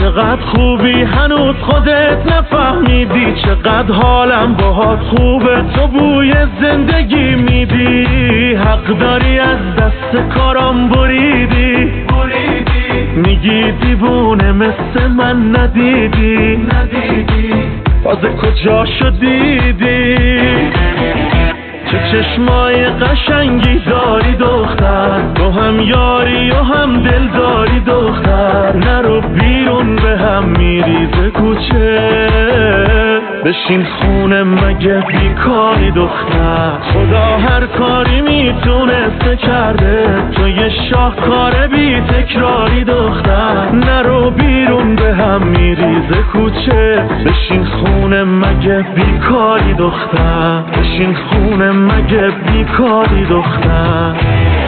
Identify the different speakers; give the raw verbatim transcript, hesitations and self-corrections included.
Speaker 1: چقدر خوبی هنوز خودت نفهمیدی، چقدر حالم باهات خوبه، تو بوی زندگی میدی، حق داری از دست کارام بریدی، میگی دیوونه مثل من ندیدی، ندیدی تازه کجا شدیدی؟ چه چشمای قشنگی داری دختر، تو هم یاری و هم دل داری دختر، نرو بیرون به هم میریزه کوچه، بشین خونه مگه بیکاری دختر، خدا هر کاری میتونسته کرده، تو یه شاهکار بی تکراری دختر، نرو بیرون به هم میریزه کوچه، بشین خونه مگه بیکاری دختر، بشین خونه مگه بیکاری دختر.